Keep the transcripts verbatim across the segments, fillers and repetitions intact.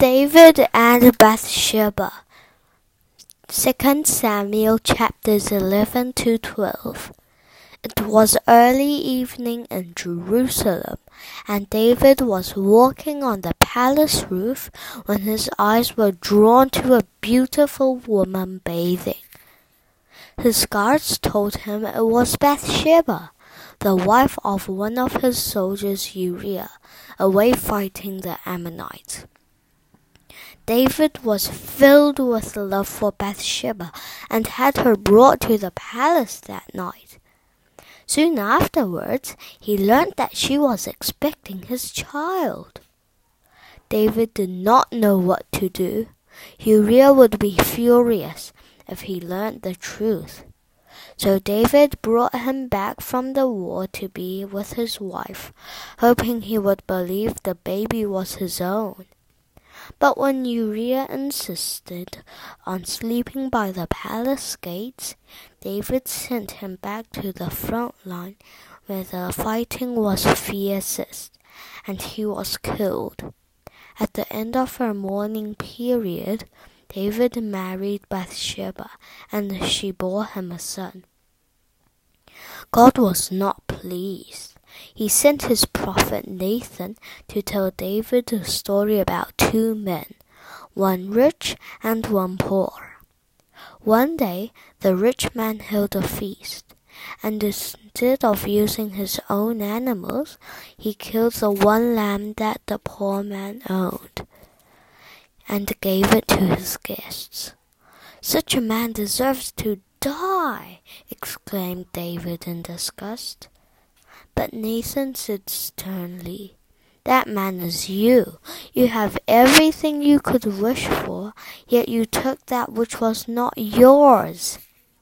David and Bathsheba. Second Samuel chapters eleven to twelve. It was early evening in Jerusalem, and David was walking on the palace roof when his eyes were drawn to a beautiful woman bathing. His guards told him it was Bathsheba, the wife of one of his soldiers, Uriah, away fighting the Ammonites. David was filled with love for Bathsheba and had her brought to the palace that night. Soon afterwards, he learned that she was expecting his child. David did not know what to do. Uriah would be furious if he learned the truth. So David brought him back from the war to be with his wife, hoping he would believe the baby was his own. But when Uriah insisted on sleeping by the palace gates, David sent him back to the front line where the fighting was fiercest, and he was killed. At the end of her mourning period, David married Bathsheba, and she bore him a son. God was not pleased. He sent his prophet Nathan to tell David a story about two men, one rich and one poor. One day, the rich man held a feast, and instead of using his own animals, he killed the one lamb that the poor man owned, and gave it to his guests. "Such a man deserves to die," exclaimed David in disgust. But Nathan said sternly, "That man is you. You have everything you could wish for, yet you took that which was not yours."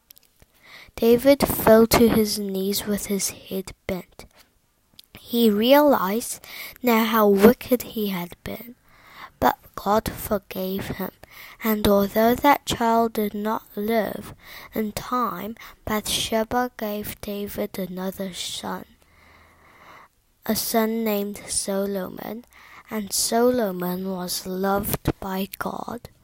David fell to his knees with his head bent. He realized now how wicked he had been, but God forgave him, and although that child did not live, in time Bathsheba gave David another son, a son named Solomon, and Solomon was loved by God.